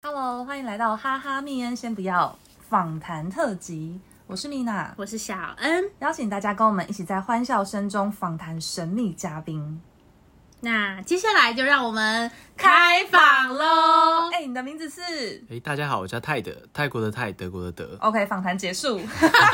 Hello， 欢迎来到哈哈蜜恩先不要访谈特辑，我是米娜， 我是小恩， 邀请大家跟我们一起在欢笑声中访谈神秘嘉宾。 那接下来就让我们开访咯。 你的名字是？ 大家好，我叫泰德，泰国的泰，德国的德。 OK， 访谈结束。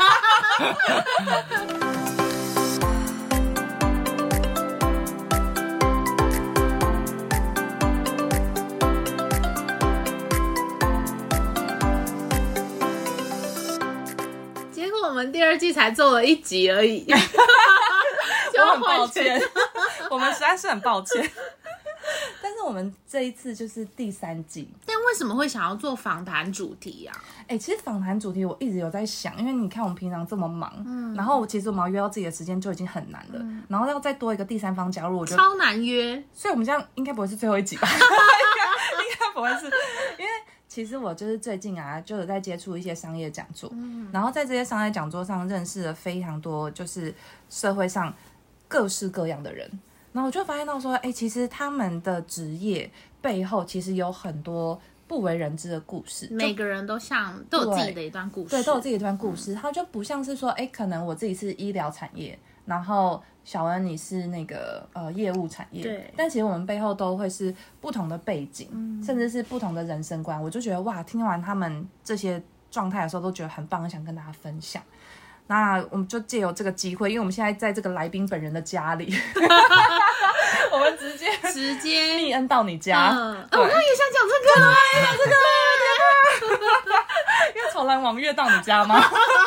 结果我们第二季才做了1集而已， 我很抱歉，我们实在是很抱歉。但是我们这一次就是第3季， 但为什么会想要做访谈主题啊？ 其实访谈主题我一直有在想，因为你看我们平常这么忙，然后其实我们要约到自己的时间就已经很难了，然后要再多一个第三方加入，我觉得超难约。 所以我们这样应该不会是最后一集吧？应该不会是，因为其实我就是最近啊，就有在接触一些商业讲座，然后在这些商业讲座上认识了非常多，就是社会上各式各样的人。然后我就发现到说，其实他们的职业背后其实有很多不为人知的故事， 每个人都有自己的一段故事， 对，都有自己的一段故事。它就不像是说，可能我自己是医疗产业，然后小恩你是那个业务产业， 对， 但其实我们背后都会是不同的背景，甚至是不同的人生观。我就觉得哇，听完他们这些状态的时候，都觉得很棒，很想跟大家分享。那我们就借由这个机会，因为我们现在在这个来宾本人的家里，我们直接密恩到你家。 我刚刚也想讲这个， 因为从来王月到你家吗？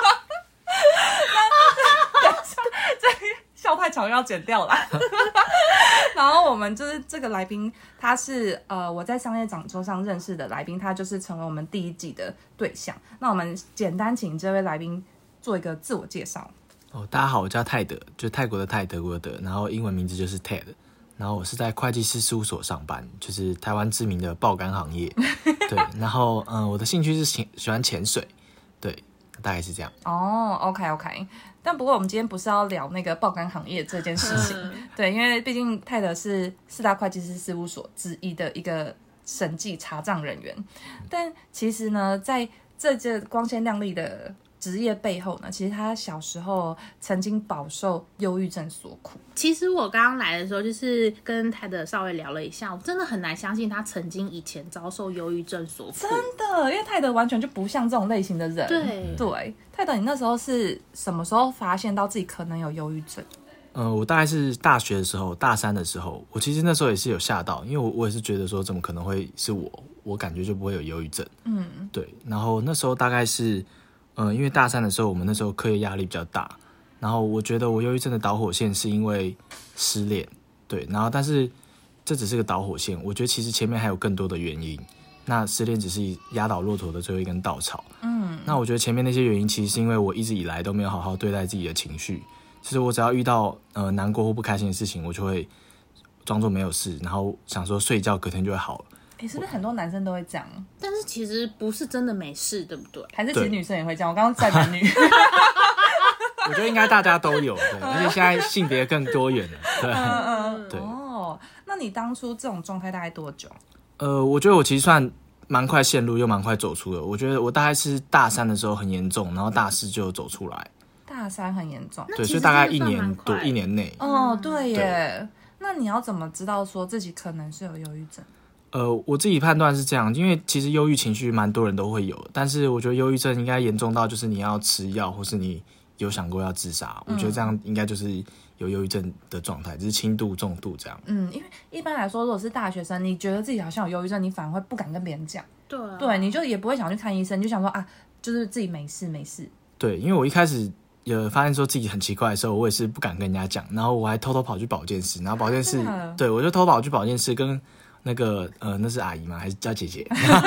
这笑太长要剪掉了。然后我们就是这个来宾，他是我在商业讲座上认识的来宾，他就是成为我们第1季的对象。那我们简单请这位来宾做一个自我介绍。 大家好，我叫泰德，就是泰国的泰，德国的德，然后英文名字就是 Ted， 然后我是在会计师事务所上班，就是台湾知名的爆肝行业。对，然后我的兴趣是喜欢潜水，对，大概是这样。 OK， 但不过我们今天不是要聊那个爆肝行业这件事情，对，因为毕竟泰德是4大会计师事务所之一的一个审计查账人员，但其实呢，在这光鲜亮丽的职业背后呢，其实他小时候曾经饱受忧郁症所苦。 其实我刚刚来的时候，就是跟泰德稍微聊了一下，我真的很难相信他曾经以前遭受忧郁症所苦。 真的，因为泰德完全就不像这种类型的人。对，泰德，你那时候是什么时候发现到自己可能有忧郁症？ 我大概是大学的时候，大3的时候，我其实那时候也是有吓到，因为我也是觉得说，怎么可能会是我感觉就不会有忧郁症。对，然后那时候大概是。因为大3的时候，我们那时候课业压力比较大，然后我觉得我忧郁症的导火线是因为失恋，对，然后但是这只是个导火线，我觉得其实前面还有更多的原因，那失恋只是压倒骆驼的最后一根稻草。那我觉得前面那些原因其实是因为我一直以来都没有好好对待自己的情绪，其实我只要遇到难过或不开心的事情，我就会装作没有事，然后想说睡觉隔天就会好了。 是不是很多男生都会这样？ 但是其实不是真的没事，对不对？ 还是其实女生也会这样？我刚刚在男女。 我觉得应该大家都有，对，而且现在性别更多元了，对。对。 那你当初这种状态大概多久？ 我觉得我其实算蛮快陷入，又蛮快走出的。我觉得我大概是大3的时候很严重，然后大4就走出来。 大3很严重， 对，所以大概1年多1年内。 对耶。那你要怎么知道说自己可能是有忧郁症？ 我自己判断是这样，因为其实忧郁情绪蛮多人都会有，但是我觉得忧郁症应该严重到就是你要吃药，或是你有想过要自杀。我觉得这样应该就是有忧郁症的状态，只是轻度、重度这样。 因为一般来说，如果是大学生，你觉得自己好像有忧郁症，你反而会不敢跟别人讲。对，你就也不会想去看医生，你就想说啊，就是自己没事。 对，因为我一开始有发现说自己很奇怪的时候，我也是不敢跟人家讲，然后我还偷偷跑去保健室，然后保健室，对，我就偷跑去保健室跟那个那是阿姨吗？还是叫姐姐？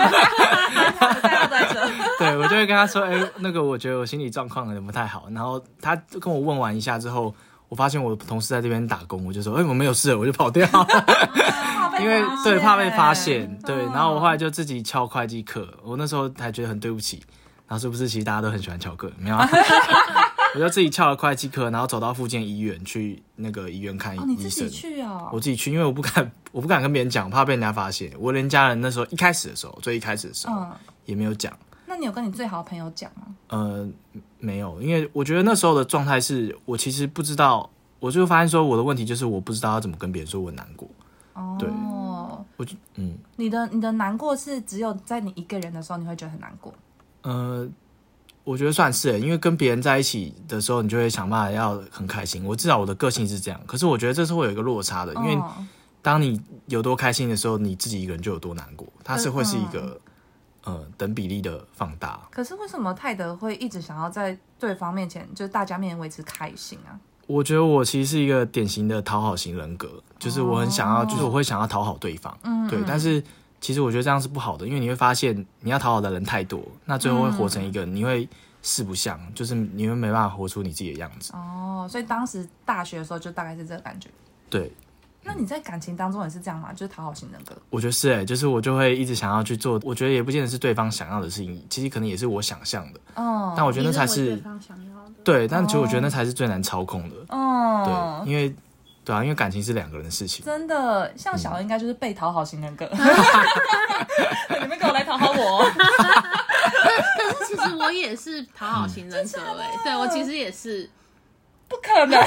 对，我就会跟她说，那个我觉得我心理状况有点不太好。然后她跟我问完一下之后，我发现我的同事在这边打工，我就说，我没有事了，我就跑掉。因为对怕被发现，对，然后我后来就自己翘会计课，我那时候还觉得很对不起，然后是不是其实大家都很喜欢翘课？没有啊。我就自己翘了会计课，然后走到附近医院去那个医院看医生。 你自己去哦？ 哦， 我自己去，因为我不敢跟别人讲，怕被人家发现。我连家人那时候最一开始的时候也没有讲。 那你有跟你最好的朋友讲吗？ 没有，因为我觉得那时候的状态是我其实不知道，我就发现说我的问题就是我不知道要怎么跟别人说我难过。对，我就你的难过是只有在你一个人的时候你会觉得很难过？ 我觉得算是，因为跟别人在一起的时候，你就会想办法要很开心。至少我的个性是这样，可是我觉得这是会有一个落差的，因为当你有多开心的时候，你自己一个人就有多难过，它是会是一个等比例的放大。 可是为什么泰德会一直想要在对方面前，就是大家面前维持开心啊？ 我觉得我其实是一个典型的讨好型人格，就是我很想要，就是我会想要讨好对方，对，但是。其实我觉得这样是不好的，因为你会发现你要讨好的人太多，那最后会活成一个你会四不像，就是你会没办法活出你自己的样子。 所以当时大学的时候就大概是这个感觉。 对。 那你在感情当中也是这样吗？就是讨好型人格？ 我觉得是就是我就会一直想要去做，我觉得也不见得是对方想要的事情，其实可能也是我想象的。但我觉得那才是对方想要的。 对，但其实我觉得那才是最难操控的。对，因为。对啊，因为感情是两个人的事情。 真的，像小恩应该就是被讨好型人格。你们给我来讨好我。 可是其实我也是讨好型人格对我其实也是。 不可能。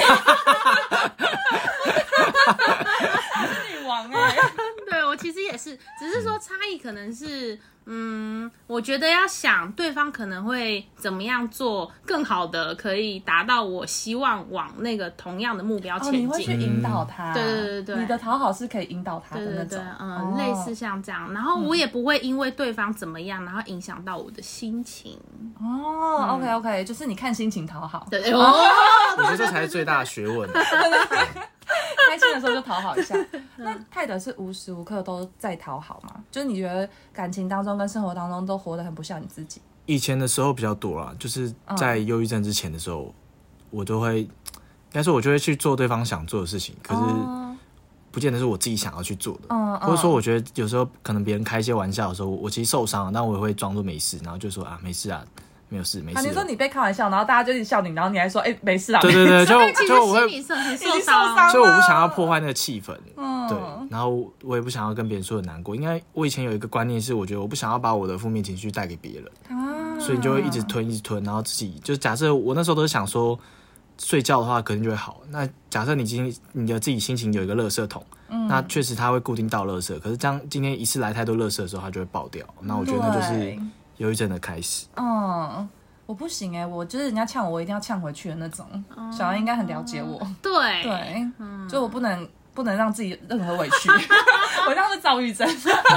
女王对我其实也是，只是说差异可能是，我觉得要想对方可能会怎么样做更好的，可以达到我希望往那个同样的目标前进。 你会去引导他。 对， 你的讨好是可以引导他的那种。 对，类似像这样，然后我也不会因为对方怎么样，然后影响到我的心情。 OK， 就是你看心情讨好。 对， 我觉得这才是最大的学问。 开心的时候就讨好一下。那泰德是无时无刻都在讨好吗？就是你觉得感情当中跟生活当中都活得很不像你自己？ 以前的时候比较多啦，就是在忧郁症之前的时候，我都会，应该说我就会去做对方想做的事情，可是不见得是我自己想要去做的。或者说我觉得有时候可能别人开一些玩笑的时候，我其实受伤了，但我也会装作没事，然后就说没事啊。没有事。你说你被开玩笑，然后大家就一直笑你，然后你还说没事啊。 对，就我会心里很受伤， 就我不想要破坏那个气氛。对，然后我也不想要跟别人说很难过，因为我以前有一个观念是，我觉得我不想要把我的负面情绪带给别人，所以你就会一直吞，然后自己就假设我那时候都是想说，睡觉的话可能就会好。那假设你的自己心情有一个垃圾桶，那确实它会固定倒垃圾，可是这样今天一次来太多垃圾的时候，它就会爆掉。那我觉得那就是忧郁症的开始。 我不行我就是人家呛我一定要呛回去的那种。小恩应该很了解我。 对， 所以我不能让自己任何委屈。我这样是躁郁症。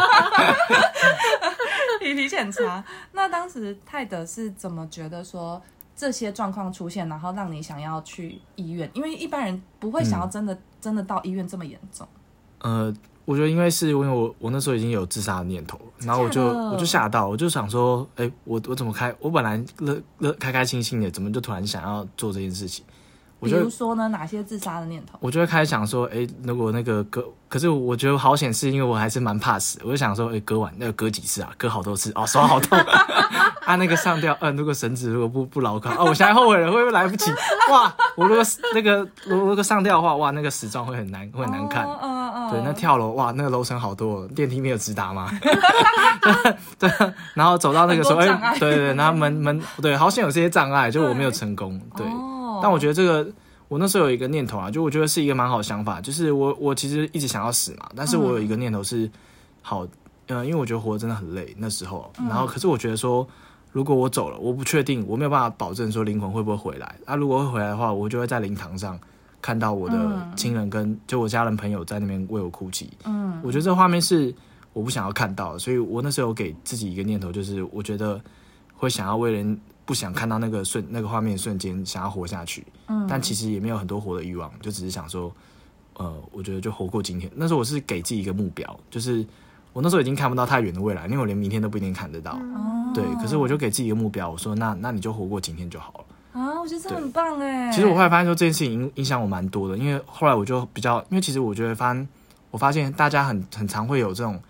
脾气很差。那当时泰德是怎么觉得说这些状况出现，然后让你想要去医院？因为一般人不会想要真的到医院这么严重。 我觉得因为我那时候已经有自杀的念头，然后我就吓到，我就想说，我怎么我本来开开心心的，怎么就突然想要做这件事情？ 比如说呢，哪些自杀的念头？ 我就会开始想说，如果那个割，可是我觉得好险是因为我还是蛮怕死，我就想说，割几次啊？割好多次，手好痛。那个上吊，如果绳子如果不牢靠，我现在后悔了，会不会来不及？哇，我如果上吊的话，哇，那个死状会很难看。对，那跳楼，哇，那个楼层好多，电梯没有直达吗？对，然后走到那个时候，对，然后门，对，好险有这些障碍，就我没有成功，对。但我觉得这个，我那时候有一个念头啊，就我觉得是一个蛮好的想法，就是我其实一直想要死嘛，但是我有一个念头是，好，因为我觉得活得真的很累那时候，然后可是我觉得说，如果我走了，我不确定，我没有办法保证说灵魂会不会回来。如果会回来的话，我就会在灵堂上看到我的亲人跟就我家人朋友在那边为我哭泣。我觉得这画面是我不想要看到的，所以我那时候有给自己一个念头，就是我觉得会想要为人不想看到那个画面的瞬间，想要活下去。但其实也没有很多活的欲望，就只是想说，我觉得就活过今天。那时候我是给自己一个目标，就是我那时候已经看不到太远的未来，因为我连明天都不一定看得到。对，可是我就给自己一个目标，我说那你就活过今天就好了。 我觉得这很棒其实我后来发现说这件事情影响我蛮多的，因为后来我就比较，因为其实我觉得我发现大家很常会有这种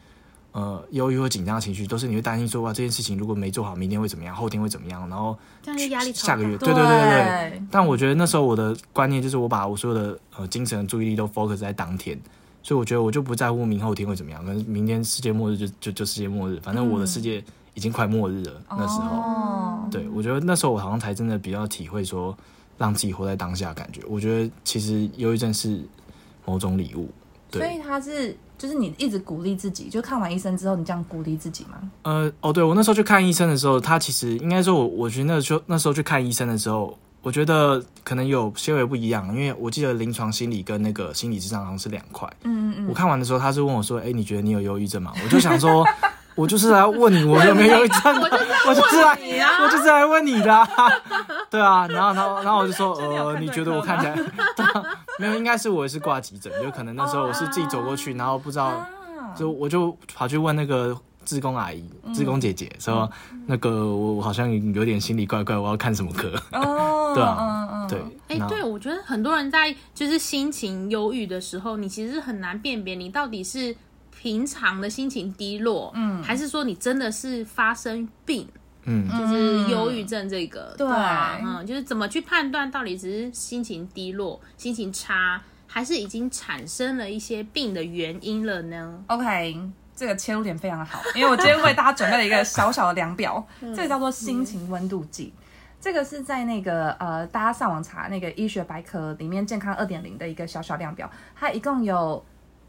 忧郁或紧张的情绪，都是你会担心说哇这件事情如果没做好，明天会怎么样，后天会怎么样，然后这样就压力超大。 下个月，对。但我觉得那时候我的观念就是我把我所有的精神注意力都 focus 在当天，所以我觉得我就不在乎明后天会怎么样，可能明天世界末日就世界末日，反正我的世界已经快末日了。那时候，对，我觉得那时候我好像才真的比较体会说让自己活在当下的感觉。我觉得其实忧郁症是某种礼物，对。 所以他是就是你一直鼓励自己，就看完医生之后你这样鼓励自己吗？ 对，我那时候去看医生的时候，他其实应该说我觉得那时候去看医生的时候，我觉得可能有些微不一样，因为我记得临床心理跟那个心理智商好像是2块。我看完的时候，他是问我说：“你觉得你有忧郁症吗？”我就想说，我就是来问你我有没有忧郁症，我就是来问你的、啊，对啊。然后我就说，你觉得我看起来，没有，应该是我也是挂急诊，就可能那时候我是自己走过去，然后不知道，我就跑去问那个志工阿姨、志工姐姐说，那个我好像有点心里怪怪，我要看什么科？对啊，对。 对，我觉得很多人在就是心情忧郁的时候，你其实很难辨别你到底是平常的心情低落，还是说你真的是发生病，就是忧郁症这个，对啊，就是怎么去判断到底只是心情低落、心情差，还是已经产生了一些病的原因了呢 ？OK， 这个切入点非常好，因为我今天为大家准备了一个小小的量表，这个叫做心情温度计。这个是在那个大家上网查那个医学百科里面健康 2.0 的一个小小量表，它一共有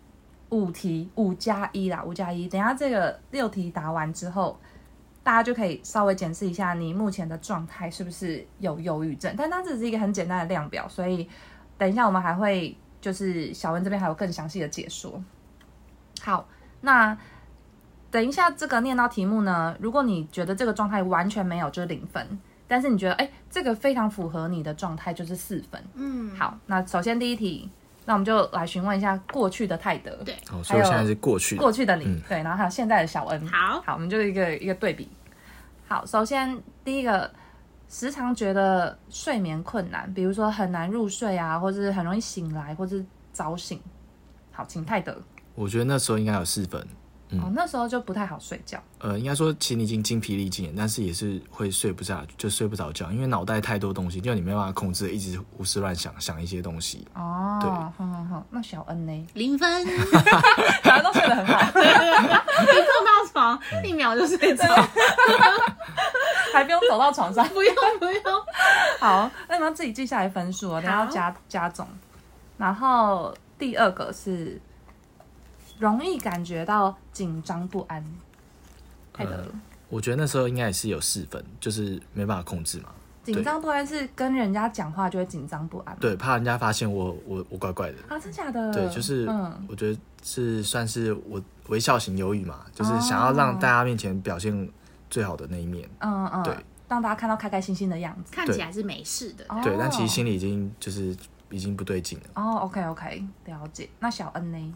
5题，5+1啦，5+1。等一下这个6题答完之后，大家就可以稍微检视一下你目前的状态是不是有忧郁症。但它只是一个很简单的量表，所以等一下我们还会就是小文这边还有更详细的解说。好，那等一下这个念到题目呢，如果你觉得这个状态完全没有，就是0分。但是你觉得这个非常符合你的状态，就是4分。好，那首先第一题，那我们就来询问一下过去的泰德， 对， 所以我现在是过去的你，对，然后还有现在的小恩。好，我们就一个对比。好，首先第一个，时常觉得睡眠困难，比如说很难入睡啊，或是很容易醒来，或是早醒。好，请泰德。 我觉得那时候应该有4分。 那时候就不太好睡觉。 应该说其实你已经精疲力尽了，但是也是会睡不着觉，因为脑袋太多东西，就你没办法控制，一直胡思乱想一些东西。对， 好，那小恩呢 ？0分， 大家都睡得很好， 一坐到床1秒就睡着， 还不用走到床上， 不用。 好，那你们要自己记下来分数哦，等一下要加总。然后第2个是容易感觉到紧张不安，泰德。 我觉得那时候应该也是有4分，就是没办法控制嘛。 紧张不安是跟人家讲话就会紧张不安吗？ 对，怕人家发现我怪怪的啊，真假的？ 对，就是我觉得是算是我微笑型忧郁嘛，就是想要让大家面前表现最好的那一面。对， 让大家看到开开心心的样子， 看起来是没事的。 对，但其实心里已经不对劲了。 OK， 了解。那小恩呢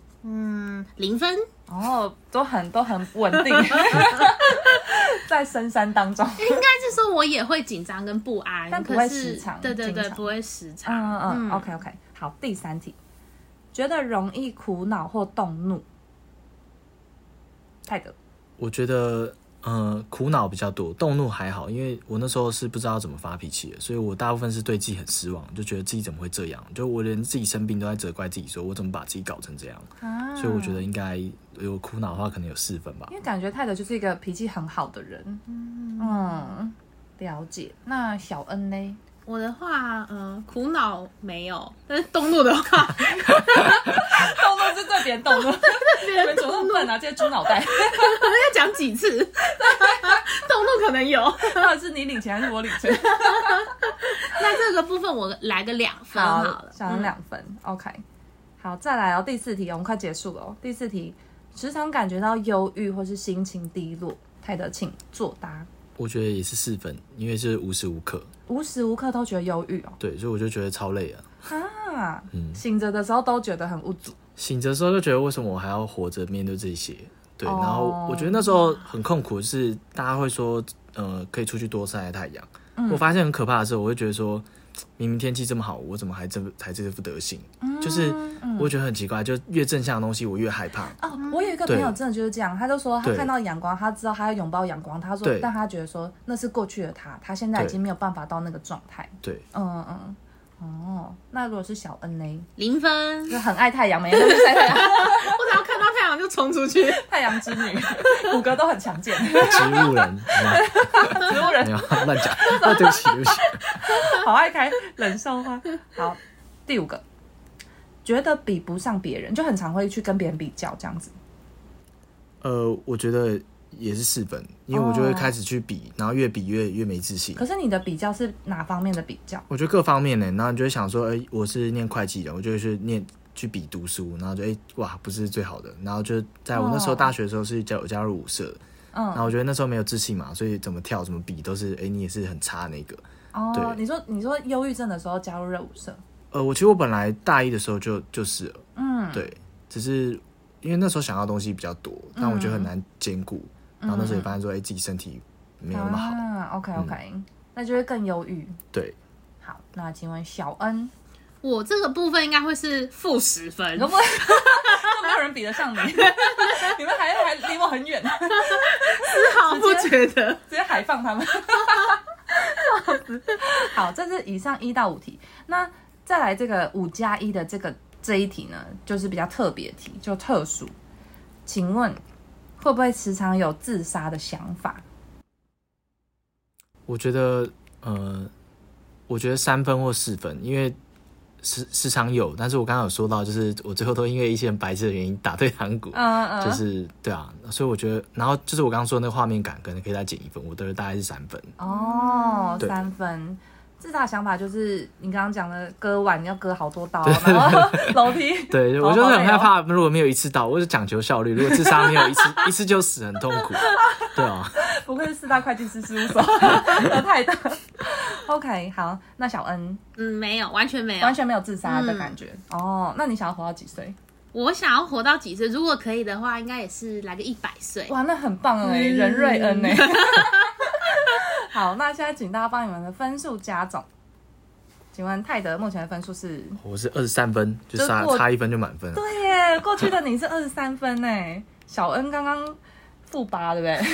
？0分。 都很稳定，在深山当中。 应该是说我也会紧张跟不安， 但不会时常。 对，不会时常。 OK。好，第3题，觉得容易苦恼或动怒，泰德。 我觉得苦恼比较多，动怒还好，因为我那时候是不知道怎么发脾气的，所以我大部分是对自己很失望，就觉得自己怎么会这样，就我连自己生病都在责怪自己，说我怎么把自己搞成这样。所以我觉得应该有苦恼的话，可能有4分吧。 因为感觉泰德就是一个脾气很好的人。了解。那小恩呢？ 我的话，苦恼没有，但是动怒的话， 动怒是对别人动怒，别人怎么那么笨啊？这些猪脑袋， 要讲几次？动怒可能有， 到底是你领钱还是我领钱？ 那这个部分我来个2分好了， 小恩2分。OK， 好，再来第4题，我们快结束了。第4题，时常感觉到忧郁或是心情低落，泰德请作答。 我觉得也是4分，因为是无时无刻都觉得忧郁哦。 对，所以我就觉得超累啊。醒着的时候都觉得很无助， 醒着的时候就觉得为什么我还要活着面对这些？对，然后我觉得那时候很痛苦，是大家会说可以出去多晒晒太阳。我发现很可怕的时候，我会觉得说明明天气这么好，我怎么还这副德行？就是我觉得很奇怪，就越正向的东西我越害怕。 哦，我有一个朋友真的就是这样，他就说他看到阳光，他知道他要拥抱阳光，他说，但他觉得说那是过去的他现在已经没有办法到那个状态。 对， 哦，那如果是小恩呢 ？0分， 就很爱太阳，每天都去晒太阳， 我只要看到太阳就冲出去， 太阳之女，骨骼都很强健， 植物人， 植物人， 没有乱讲，对不起， 好爱开冷笑话。好，第5个，觉得比不上别人，就很常会去跟别人比较这样子。 我觉得也是4分，因为我就会开始去比，然后越比越没自信。 可是你的比较是哪方面的比较？ 我觉得各方面呢，然后你就会想说，我是念会计的，我就会去比读书，然后就哇，不是最好的，然后就在我那时候大学的时候是加入舞社，然后我觉得那时候没有自信嘛，所以怎么跳怎么比都是，你也是很差那个。 对，你说忧郁症的时候加入热舞社？ 其实我本来大一的时候就是了，对，只是因为那时候想要的东西比较多，但我觉得很难兼顾。然后那时候也发现说，自己身体没有那么好。 OK，那就会更忧郁。 对， 好，那请问小恩， 我这个部分应该会是-10分， 都没有人比得上你，你们还离我很远， 丝毫不觉得， 直接海放他们。好，这是以上1到5题，那再来这个5+1的这一题呢，就是比较特别题，就特殊。请问会不会时常有自杀的想法？ 我觉得3分或4分，因为时常有，但是我刚刚有说到，就是我最后都因为一些很白痴的原因打退堂鼓，就是对啊，所以我觉得，然后就是我刚刚说的那个画面感，可能可以再减1分，我的大概是3分。 3分。自杀的想法就是你刚刚讲的割腕要割好多刀，然后楼梯。 对，我就是很害怕，如果没有一次到，我就讲求效率。如果自杀没有一次就死，很痛苦。对啊， 不愧是4大会计师事务所，太大。OK， 好，那小恩， 没有，完全没有自杀的感觉。那你想要活到几岁？ 我想要活到几岁？如果可以的话，应该也是来个100岁。 哇，那很棒任瑞恩好，那现在请大家帮你们的分数加总。请问泰德目前的分数是？我是23分，就差1分就满分了。 对耶，过去的你是23分耶。小恩刚刚-8，对不对？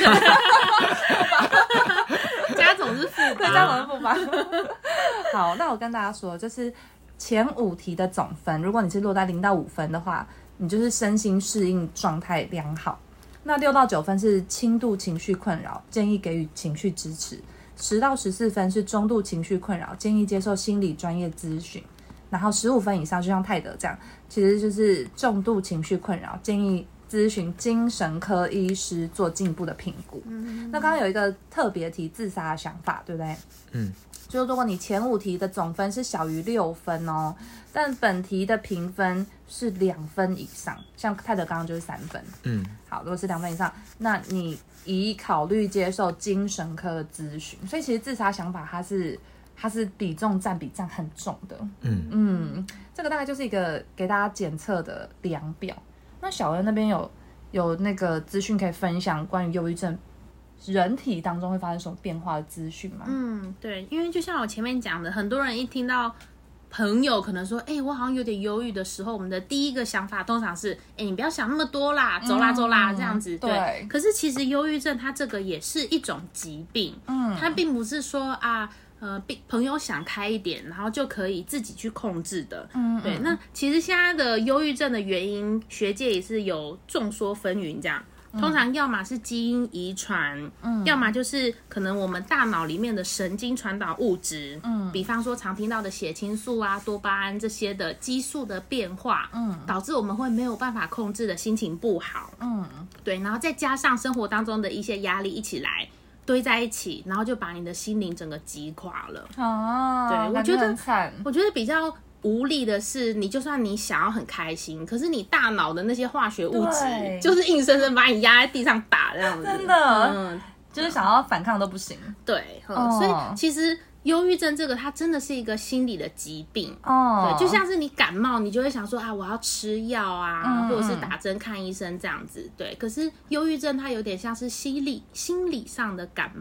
加总是-8， 对，加总是-8。好，那我跟大家说，就是前5题的总分，如果你是落在0到5分的话，你就是身心适应状态良好。那6到9分是轻度情绪困扰，建议给予情绪支持。10到14分是中度情绪困扰，建议接受心理专业咨询。然后15分以上，就像泰德这样，其实就是重度情绪困扰，建议咨询精神科医师做进一步的评估。那刚刚有一个特别题，自杀的想法，对不对？就是如果你前5题的总分是小于6分哦，但本题的评分是2分以上，像泰德刚刚就是3分。好，如果是2分以上，那你宜考虑接受精神科咨询。所以其实自杀想法它是比重占比占很重的。这个大概就是一个给大家检测的量表。那小恩那边有那个资讯可以分享关于忧郁症人体当中会发生什么变化的资讯吗？ 对，因为就像我前面讲的，很多人一听到朋友可能说，我好像有点忧郁的时候，我们的第一个想法通常是，你不要想那么多啦，走啦走啦，这样子。对。可是其实忧郁症它这个也是一种疾病，它并不是说朋友想开一点，然后就可以自己去控制的。对。那其实现在的忧郁症的原因，学界也是有众说纷纭这样。通常要么是基因遗传，要么就是可能我们大脑里面的神经传导物质，比方说常听到的血清素啊、多巴胺这些的激素的变化，导致我们会没有办法控制的心情不好，对，然后再加上生活当中的一些压力一起来堆在一起，然后就把你的心灵整个击垮了。对，我觉得比较无力的是，你就算你想要很开心，可是你大脑的那些化学物质就是硬生生把你压在地上打这样子， 真的，就是想要反抗都不行。 对，所以其实忧郁症这个它真的是一个心理的疾病。对，就像是你感冒，你就会想说我要吃药啊，或者是打针看医生这样子。对，可是忧郁症它有点像是心理上的感冒。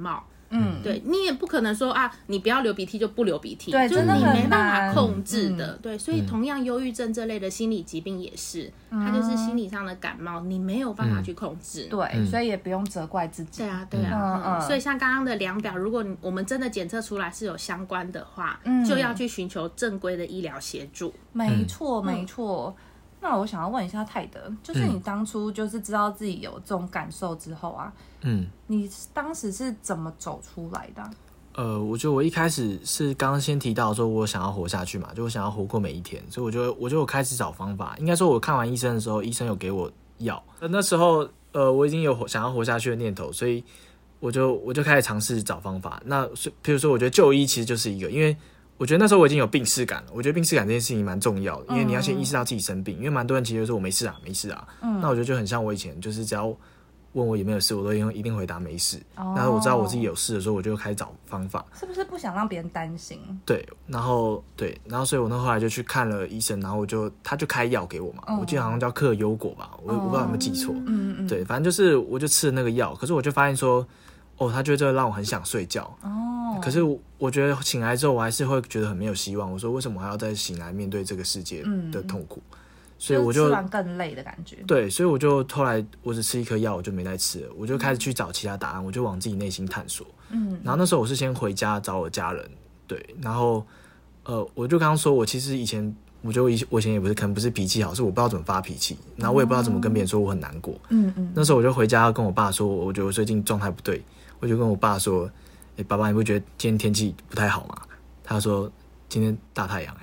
对你也不可能说啊，你不要流鼻涕就不流鼻涕， 对， 就是真的很你没办难法控制的。对，所以同样忧郁症这类的心理疾病也是，它就是心理上的感冒，你没有办法去控制。 对，所以也不用责怪自己。 对啊，对啊。所以像刚刚的量表，如果我们真的检测出来是有相关的话，就要去寻求正规的医疗协助。 没错，没错。那我想要问一下泰德，就是你当初就是知道自己有这种感受之后啊，你当时是怎么走出来的我觉得我一开始是刚刚先提到说我想要活下去嘛，就我想要活过每一天，所以我就开始找方法。应该说我看完医生的时候，医生有给我药，那时候我已经有想要活下去的念头，所以我就开始尝试找方法。那譬如说我觉得就医其实就是一个，因为我觉得那时候我已经有病识感了，我觉得病识感这件事情蛮重要的，因为你要先意识到自己生病，因为蛮多人其实就说我没事啊，没事啊。那我觉得就很像我以前，就是只要问我有没有事，我都一定回答没事。那我知道我自己有事的时候，我就开始找方法。 是不是不想让别人担心？ 对，然后所以我后来就去看了医生，然后他就开药给我嘛，我记得好像叫克优果吧，我不知道有没有记错。对，反正就是我就吃了那个药，可是我就发现说，他就让我很想睡觉。可是我觉得醒来之后，我还是会觉得很没有希望。我说为什么还要再醒来面对这个世界的痛苦？所以我就吃完更累的感觉。 对，所以我就后来我只吃一颗药，我就没再吃了。我就开始去找其他答案，我就往自己内心探索。然后那时候我是先回家找我家人，对，然后我就刚刚说我其实以前。我觉得我以前也可能不是脾气好，是我不知道怎么发脾气，然后我也不知道怎么跟别人说我很难过。那时候我就回家跟我爸说，我觉得我最近状态不对，我就跟我爸说，爸爸你不觉得今天天气不太好吗？他说今天大太阳。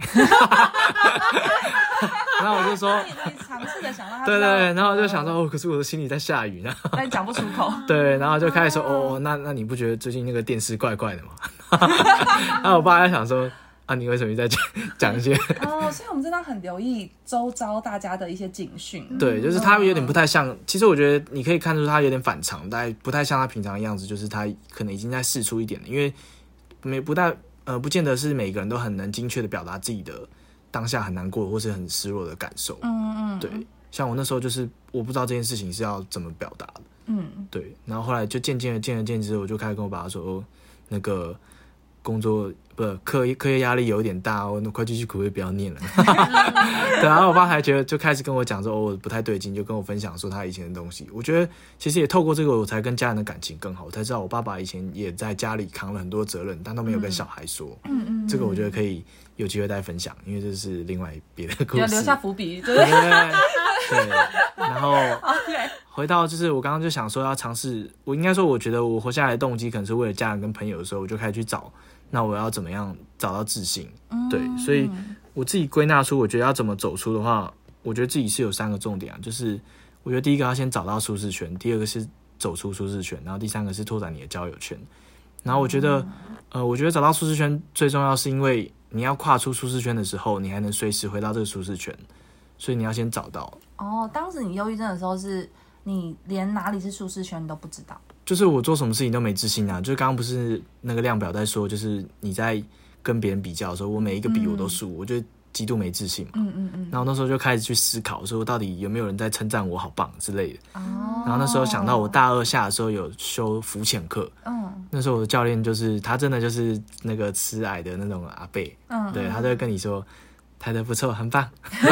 然后我就说， 你尝试的想让他对，然后我就想说，可是我的心里在下雨呢， 但你讲不出口。 对，然后就开始说，那你不觉得最近那个电视怪怪的吗？然后我爸在想说。你为什么在讲一些所以我们真的很留意周遭大家的一些警讯。 对，就是他有点不太像，其实我觉得你可以看出他有点反常，但不太像他平常的样子，就是他可能已经在释出一点了，因为不见得是每个人都很能精确的表达自己的当下很难过或是很失落的感受。对，像我那时候就是我不知道这件事情是要怎么表达的。对，然后后来就渐渐之后，我就开始跟我爸爸说，那个工作课业压力有点大那快继续苦，不要念了。对，然后我爸还觉得就开始跟我讲说，我不太对劲，就跟我分享说他以前的东西。我觉得其实也透过这个，我才跟家人的感情更好，我才知道我爸爸以前也在家里扛了很多责任，但都没有跟小孩说。这个我觉得可以有机会再分享，因为这是另外别的故事， 留下伏笔，对。 然后回到就是我刚刚就想说要尝试，我应该说我觉得我活下来的动机可能是为了家人跟朋友的时候，我就开始去找。那我要怎么样找到自信？对，所以我自己归纳出，我觉得要怎么走出的话，我觉得自己是有3个重点啊，就是我觉得第一个要先找到舒适圈，第二个是走出舒适圈，然后第3个是拓展你的交友圈。然后我觉得找到舒适圈最重要，是因为你要跨出舒适圈的时候，你还能随时回到这个舒适圈，所以你要先找到。 当时你忧郁症的时候，是你连哪里是舒适圈都不知道。 就是我做什么事情都没自信啊，就是刚刚不是那个量表在说，就是你在跟别人比较的时候，我每一个比我都输，我就极度没自信嘛。然后那时候就开始去思考，说到底有没有人在称赞我好棒之类的。然后那时候想到我大2下的时候有修浮潜课，那时候我的教练就是他真的就是那个慈蔼的那种阿伯，对，他就会跟你说，抬得不错，很棒。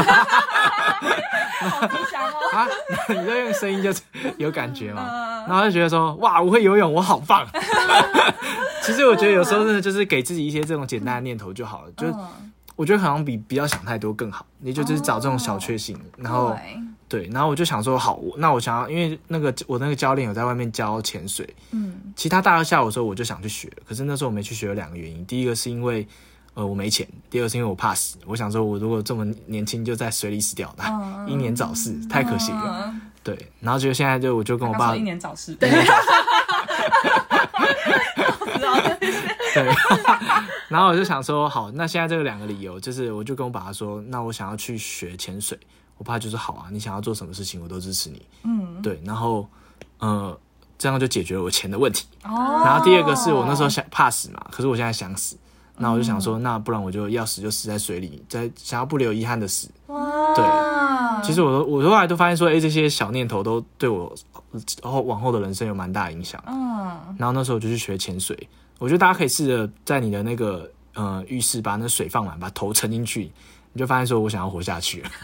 好吉祥哦！ 你就用声音就有感觉嘛，然后就觉得说，哇，我会游泳，我好棒。其实我觉得有时候真的就是给自己一些这种简单的念头就好了，就我觉得好像比不要想太多更好。你就是找这种小确幸，然后对，然后我就想说，好，那我想要，因为我那个教练有在外面教潜水，其他大2下午的时候我就想去学，可是那时候我没去学有2个原因，第一个是因为。我没钱，第2个是因为我怕死，我想说我如果这么年轻就在水里死掉的，英年早逝，太可惜了。对，然后就现在我就跟我爸说英年早逝， 对，然后我就想说，好，那现在这个2个理由，就是我就跟我爸说，那我想要去学潜水，我爸就说好啊，你想要做什么事情我都支持你，对，然后这样就解决了我钱的问题。然后第2个是我那时候怕死嘛，可是我现在想死。那我就想说，那不然我就要死就死在水里，想要不留遗憾的死。对，其实我后来都发现说，这些小念头都对我往后的人生有蛮大影响。 然后那时候我就去学潜水。我觉得大家可以试着在你的那个浴室把那水放满，把头沉进去，你就发现说我想要活下去了。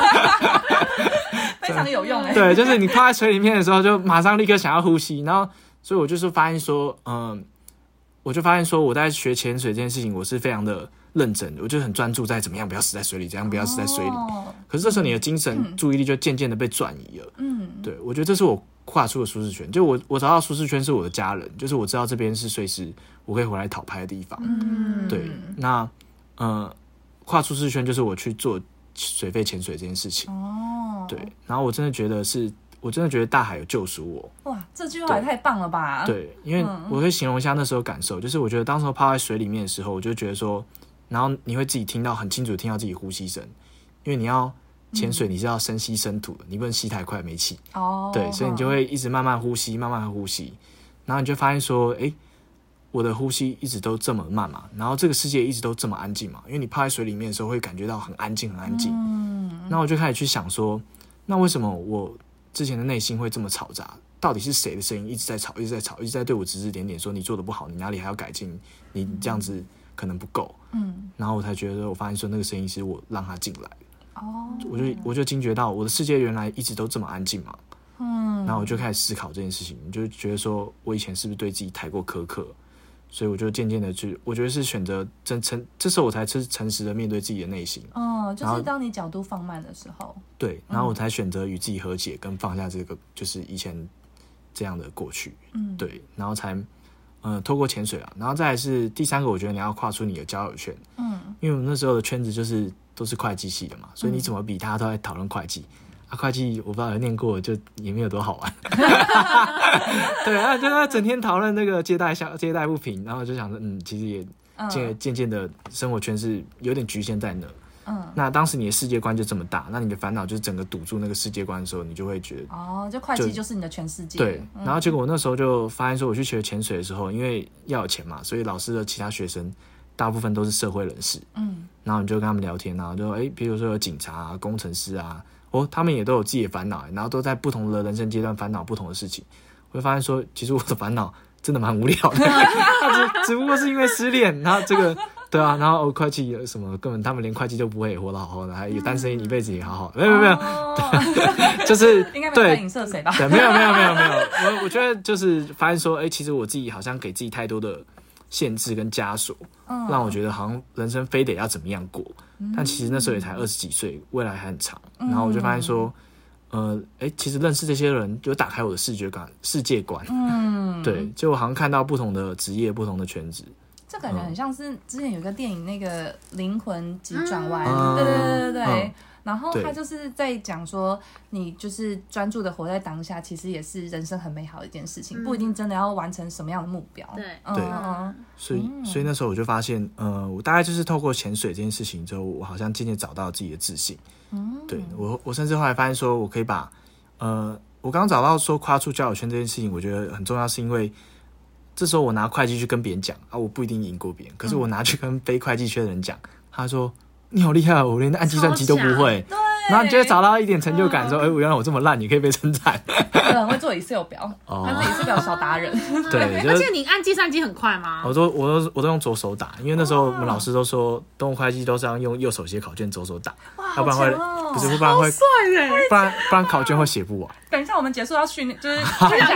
非常有用对，就是你泡在水里面的时候，就马上立刻想要呼吸。然后，所以我就是发现说，我就发现说我在学潜水这件事情，我是非常的认真的，我就很专注在怎么样不要死在水里，怎样不要死在水里。可是这时候你的精神注意力就渐渐的被转移了。对，我觉得这是我跨出的舒适圈，就我找到舒适圈是我的家人，就是我知道这边是随时我可以回来讨拍的地方。对，那跨出舒适圈就是我去做水肺潜水这件事情。对，然后我真的觉得大海有救赎我。 哇，这句话也太棒了吧！ 对，因为我会形容一下那时候感受，就是我觉得当时泡在水里面的时候，我就觉得说，然后你会自己听到很清楚听到自己呼吸声，因为你要潜水，你是要深吸深吐的，你不能吸太快没气。对，所以你就会一直慢慢呼吸，慢慢呼吸，然后你就发现说，我的呼吸一直都这么慢嘛，然后这个世界一直都这么安静嘛，因为你泡在水里面的时候会感觉到很安静很安静。那我就开始去想说，那为什么我之前的内心会这么嘈杂？到底是谁的声音一直在吵，一直在吵，一直在对我指指点点，说你做的不好，你哪里还要改进，你这样子可能不够。然后我才觉得，我发现说那个声音是我让他进来的。我就惊觉到我的世界原来一直都这么安静嘛。然后我就开始思考这件事情，就觉得说我以前是不是对自己太过苛刻，所以我就渐渐的我觉得是选择这时候我才是诚实的面对自己的内心。 就是当你角度放慢的时候， 对，然后我才选择与自己和解，跟放下这个就是以前这样的过去。对，然后才透过潜水啊，然后再来是第三个，我觉得你要跨出你的交友圈。因为我们那时候的圈子就是都是会计系的嘛，所以你怎么比大家都在讨论会计。会计我不知道有念过，就也没有多好玩。对啊，就他整天讨论那个借贷不平，然后就想说，其实也渐渐的生活圈是有点局限在那。那当时你的世界观就这么大，那你的烦恼就是整个堵住那个世界观的时候，你就会觉得就会计就是你的全世界。 对，然后结果我那时候就发现说，我去学潜水的时候，因为要有钱嘛，所以老师的其他学生大部分都是社会人士。然后你就跟他们聊天啊，就比如说有警察啊、工程师啊，他们也都有自己的烦恼，然后都在不同的人生阶段烦恼不同的事情。我会发现说，其实我的烦恼真的蛮无聊的，只不过是因为失恋，然后这个。对啊，然后会计什么根本他们连会计都不会活得好好的，还有单身一辈子也好好的，没有，就是应该没有在影射谁吧？ 对，没有，我觉得就是发现说，其实我自己好像给自己太多的限制跟枷锁，让我觉得好像人生非得要怎么样过，但其实那时候也才20几岁，未来还很长，然后我就发现说，其实认识这些人就打开我的世界观，对，就我好像看到不同的职业、不同的圈子。 这感觉很像是之前有个电影那个灵魂急转弯，对，然后他就是在讲说，你就是专注的活在当下，其实也是人生很美好的一件事情，不一定真的要完成什么样的目标。 对， 所以那时候我就发现，我大概就是透过潜水这件事情之后，我好像渐渐找到自己的自信。对，我甚至后来发现说，我可以把我刚刚找到说跨出交友圈这件事情，我觉得很重要，是因为这时候我拿会计去跟别人讲我不一定赢过别人，可是我拿去跟非会计圈的人讲，他说你好厉害，我连按计算机都不会。然后你就会找到一点成就感，说我原来我这么烂也可以被称赞。 很会做 Excel 表，他是 Excel 表小达人。 对， 而且你按计算机很快吗？ 我都用左手打，因为那时候我们老师都说动物会计都是要用右手写考卷，左手打，要不然会不然会不然考卷会写不完。 等一下我们结束要训练，就是看一下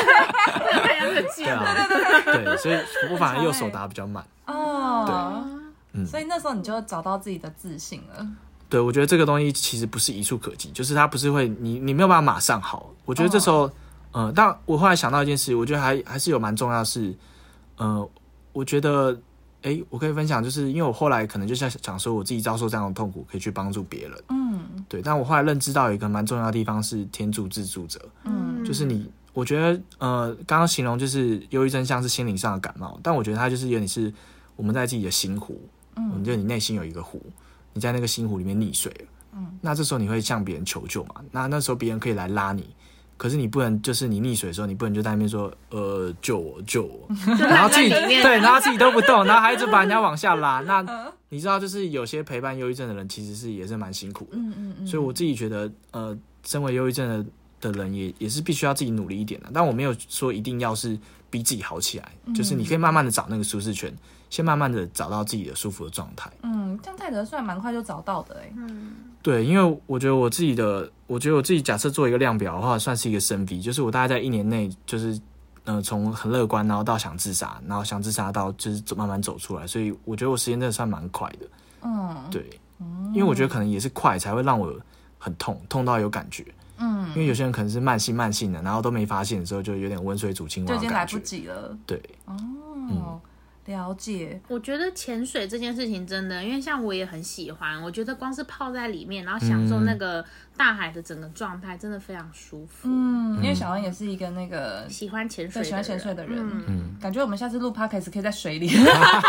对，所以我反而右手打比较慢。对， 所以那时候你就找到自己的自信了。 对，我觉得这个东西其实不是一触可及，就是它不是会你没有办法马上好。我觉得这时候，但我后来想到一件事，我觉得还是有蛮重要的是，我觉得，我可以分享，就是因为我后来可能就像讲说，我自己遭受这样的痛苦，可以去帮助别人。对，但我后来认知到有一个蛮重要的地方是天助自助者。就是我觉得，刚刚形容就是忧郁症像是心灵上的感冒，但我觉得它就是有点是我们在自己的心湖，就你内心有一个湖。你在那个心湖里面溺水了，那这时候你会向别人求救嘛？那时候别人可以来拉你，可是你不能，就是你溺水的时候，你不能就在那边说救我，然后自己对，然后自己都不动，然后还一直把人家往下拉。那你知道，就是有些陪伴忧郁症的人，其实也是蛮辛苦的。所以我自己觉得，身为忧郁症的人也是必须要自己努力一点的。但我没有说一定要是逼自己好起来，就是你可以慢慢的找那个舒适圈，先慢慢的找到自己的舒服的状态。 这样泰德算蛮快就找到的对，因为我觉得我自己假设做一个量表的话，算是一个升 V， 就是我大概在1年内就是从很乐观，然后到想自杀，然后想自杀到就是慢慢走出来，所以我觉得我时间真的算蛮快的。对，因为我觉得可能也是快才会让我很痛到有感觉。因为有些人可能是慢性的，然后都没发现的时候，就有点温水煮青蛙的感觉， 就已经来不及了。 对， 了解。 我觉得潜水这件事情真的，因为像我也很喜欢，我觉得光是泡在里面，然后享受那个大海的整个状态，真的非常舒服。 因为小恩也是一个那个喜欢潜水的人，感觉我们下次录 podcast 可以在水里。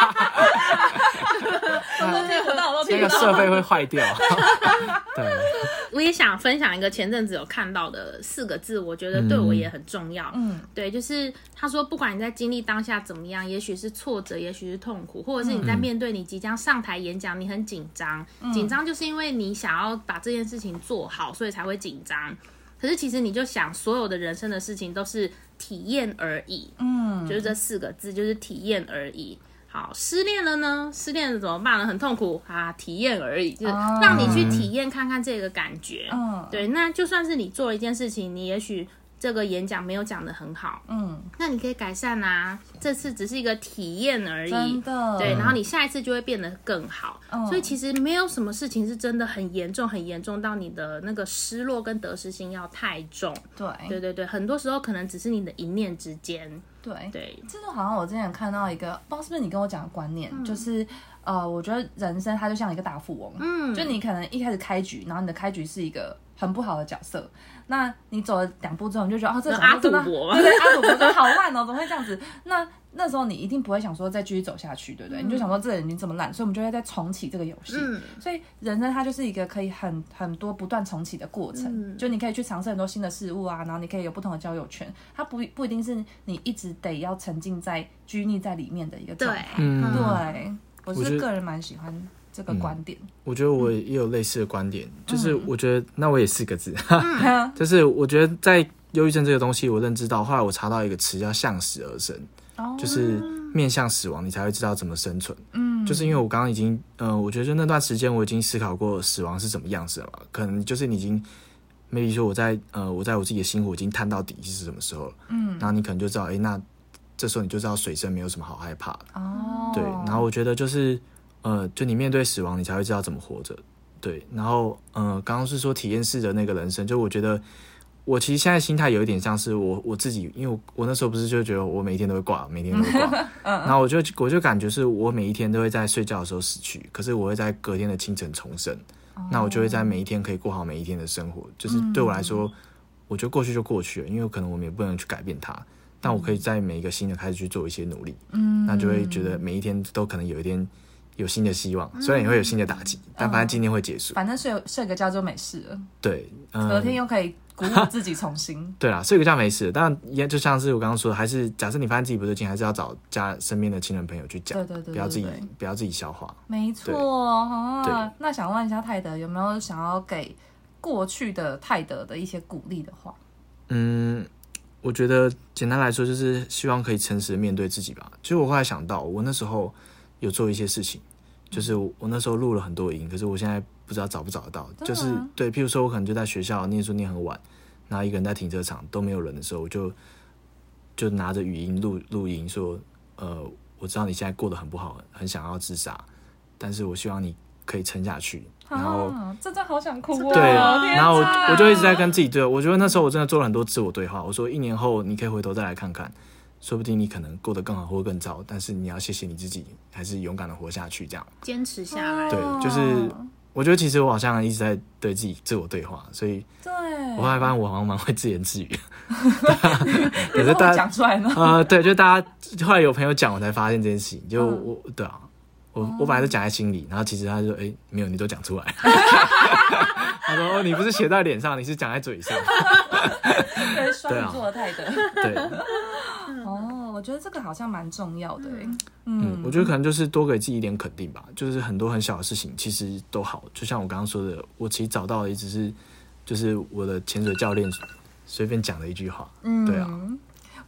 我都听不到， 那个设备会坏掉。对， 我也想分享一个前阵子有看到的4个字，我觉得对我也很重要。对，就是他说，不管你在经历当下怎么样，也许是挫折，也许是痛苦，或者是你在面对你即将上台演讲，你很紧张，紧张就是因为你想要把这件事情做好，所以才会紧张。可是其实你就想，所有的人生的事情都是体验而已。就是这4个字，就是体验而已。好，失恋了呢？失恋了怎么办呢？很痛苦啊，体验而已，就是让你去体验看看这个感觉。对，那就算是你做了一件事情，你也许这个演讲没有讲得很好，那你可以改善啊。这次只是一个体验而已， 真的。 对，然后你下一次就会变得更好。所以其实没有什么事情是真的很严重到你的那个失落跟得失心要太重。对，很多时候可能只是你的一念之间。对， 这就好像我之前看到一个，不知道是不是你跟我讲的观念，就是我觉得人生它就像一个大富翁，就你可能一开始开局，然后你的开局是一个很不好的角色，那你走了2步之后，你就觉得这个角色真的，对，阿赌博真的好烂哦，怎么会这样子？那时候你一定不会想说再继续走下去，对不对？你就想说这个人已经这么烂，所以我们就会再重启这个游戏。所以人生它就是一个可以很多不断重启的过程，就你可以去尝试很多新的事物啊，然后你可以有不同的交友圈，它不一定是你一直得要沉浸在拘泥在里面的一个状态。对，我是个人蛮喜欢这个观点。 我觉得我也有类似的观点，就是我觉得那我也4个字，就是我觉得在忧郁症这个东西，我认知到，后来我查到一个词叫向死而生。就是面向死亡，你才会知道怎么生存。就是因为我刚刚已经，我觉得那段时间我已经思考过死亡是怎么样子了嘛。可能就是你已经 ，maybe 说我在我自己的心湖已经探到底是什么时候了。然后你可能就知道，那这时候你就知道水深没有什么好害怕的。对，然后我觉得就是，就你面对死亡，你才会知道怎么活着。对，然后刚刚是说体验式的那个人生，就我觉得。我其实现在心态有一点像是我自己，因为我那时候不是就觉得我每一天都会挂，然后我就感觉是我每一天都会在睡觉的时候死去，可是我会在隔天的清晨重生。那我就会在每一天可以过好每一天的生活。就是对我来说，我觉得过去就过去了，因为可能我们也不能去改变它，但我可以在每一个新的开始去做一些努力。那就会觉得每一天都可能有一天有新的希望，虽然也会有新的打击，但反正今天会结束。 反正睡个觉就没事了。 对， 隔天又可以鼓舞自己重新。 对啦，睡个觉没事，但也就像是我刚刚说的，还是假设你发现自己不对劲，还是要找身边的亲人朋友去讲， 对， 不要自己消化。 没错那想问一下泰德，有没有想要给过去的泰德的一些鼓励的话？ 我觉得简单来说，就是希望可以诚实的面对自己吧。其实我后来想到，我那时候有做一些事情，就是我那时候录了很多音，可是我现在不知道找不找得到。就是对，譬如说我可能就在学校念书念很晚，然后一个人在停车场都没有人的时候，我就拿着语音录音说，我知道你现在过得很不好，很想要自杀，但是我希望你可以撑下去。然后这真好想哭哦。 对，然后我就一直在跟自己对，我觉得那时候我真的做了很多自我对话。我说1年后你可以回头再来看看，说不定你可能过得更好或更糟，但是你要谢谢你自己，还是勇敢的活下去，这样坚持下来。 对，就是我觉得其实我好像一直在对自己自我对话，所以我后来发现我好像蛮会自言自语。 可是大家讲出来呢？ 对，就大家后来有朋友讲，我才发现这件事情。就对啊。我本来都讲在心里，然后其实他就说：“没有，你都讲出来。”他说：“你不是写在脸上，你是讲在嘴上。” 对，双鱼座的泰德。 对。 我觉得这个好像蛮重要的。 我觉得可能就是多给自己一点肯定吧。就是很多很小的事情其实都好，就像我刚刚说的，我其实找到的也只是就是我的潜水教练随便讲的一句话。对啊。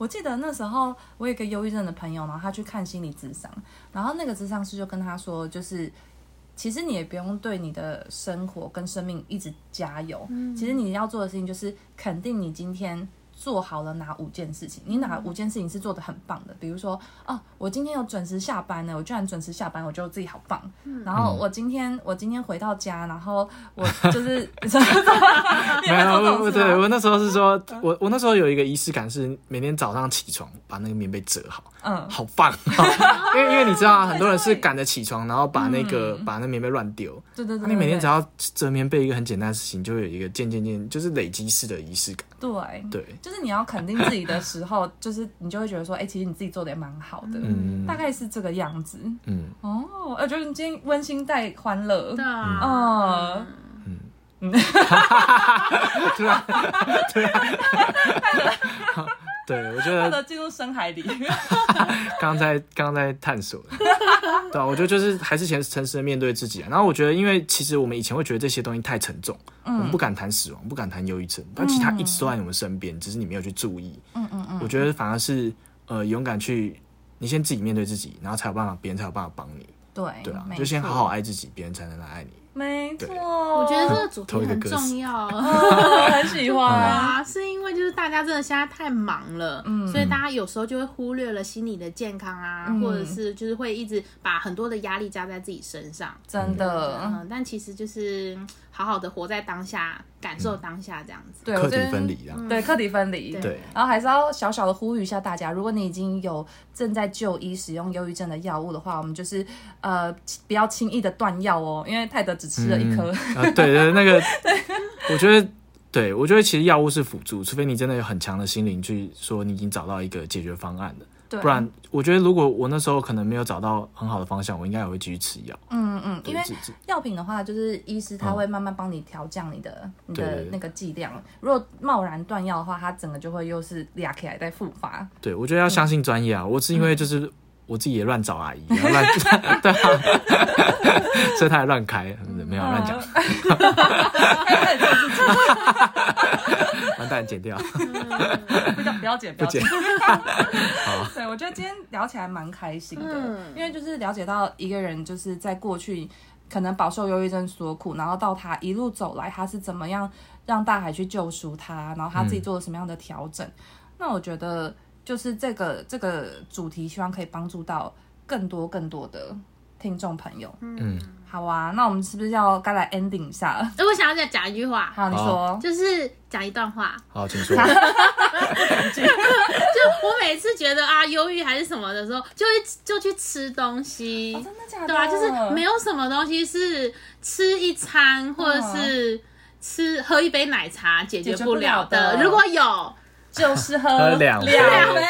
我记得那时候我有一个忧郁症的朋友，然后他去看心理咨商，然后那个咨商师就跟他说，就是其实你也不用对你的生活跟生命一直加油，其实你要做的事情就是肯定你今天做好了哪5件事情，你哪5件事情是做得很棒的，比如说我今天有准时下班了，我居然准时下班，我觉得自己好棒。然后我今天回到家，然后我就是没有，对，我那时候是说，我那时候有一个仪式感，是每天早上起床把那个棉被折好，好棒。因为你知道很多人是赶着起床，然后把那棉被乱丢。 对， 你每天只要折棉被一个很简单的事情，就会有一个渐就是累积式的仪式感。 对，就是你要肯定自己的时候，就是你就会觉得说，其实你自己做的也蛮好的，大概是这个样子。我觉得你今天温馨带欢乐。 对啊。 突然，对，我觉得进入深海里。 刚在探索，对啊，我觉得就是还是诚实的面对自己啊。然后我觉得，因为其实我们以前会觉得这些东西太沉重，我们不敢谈死亡，不敢谈忧郁症，但其实它一直都在我们身边，只是你没有去注意。我觉得反而是勇敢去，你先自己面对自己，然后才有办法，别人才有办法帮你。对啊，就先好好爱自己，别人才能来爱你。 没错， 我觉得这个主题很重要， 很喜欢。 是因为就是大家真的现在太忙了，所以大家有时候就会忽略了心理的健康啊，或者是就是会一直把很多的压力加在自己身上， 真的。 但其实就是好好的活在当下，感受当下这样子。 对， 课题分离啊。 对，课题分离。 对， 然后还是要小小的呼吁一下大家，如果你已经正在就医使用忧郁症的药物的话，我们就是不要轻易的断药哦，因为泰德只吃了1颗。 对，那个，我觉得其实药物是辅助，除非你真的有很强的心灵去说你已经找到一个解决方案了，不然我觉得如果我那时候可能没有找到很好的方向，我应该也会继续吃药。 因为药品的话，就是医师他会慢慢帮你调降你的那个剂量。如果贸然断药的话，它整个就会又是俩起来再复发。 对，我觉得要相信专业啊。我是因为就是我自己也乱找阿姨，然后乱对啊，所以他也乱开，没有乱讲。完蛋，剪掉。 不要剪，不剪。对，我觉得今天聊起来蛮开心的，因为就是了解到一个人就是在过去可能饱受忧郁症所苦，然后到他一路走来，他是怎么样让大海去救赎他，然后他自己做了什么样的调整。那我觉得就是这个主题，希望可以帮助到更多的听众朋友。好啊，那我们是不是该来 ending 一下了？ 我想要再讲一句话。 好，你说。 就是讲一段话。 好，请说。 就我每次觉得忧郁还是什么的时候，就去吃东西。 真的假的？ 对啊，就是没有什么东西是吃一餐或者是喝一杯奶茶解决不了的。如果有， 就是喝 2杯。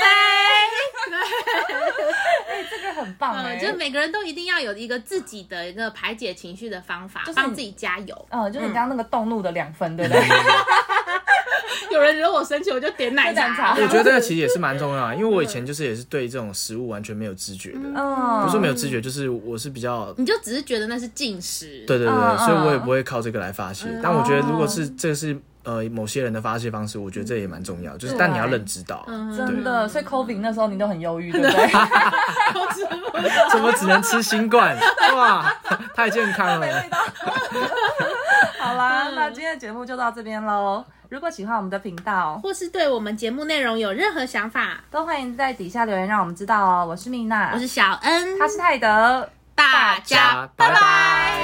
这个很棒就是每个人都一定要有一个自己的一个排解情绪的方法，帮自己加油。 就是你刚刚那个动怒的2分，对不对？ 有人惹我生气，我就点奶茶。 我觉得这个其实也是蛮重要的，因为我以前就是也是对这种食物完全没有知觉的。不是说没有知觉，就是我是比较， 你就只是觉得那是进食。 对，所以我也不会靠这个来发泄。但我觉得如果是这个是某些人的发泄方式，我觉得这也蛮重要，就是但你要认知到， 真的。所以 COVID 那时候你都很忧郁，对不对？ 怎么只能吃新冠？哇，太健康了。 好啦，那今天的节目就到这边咯。如果喜欢我们的频道， 或是对我们节目内容有任何想法， 都欢迎在底下留言让我们知道哦。我是蜜娜， 我是小恩， 他是泰德， 大家拜拜。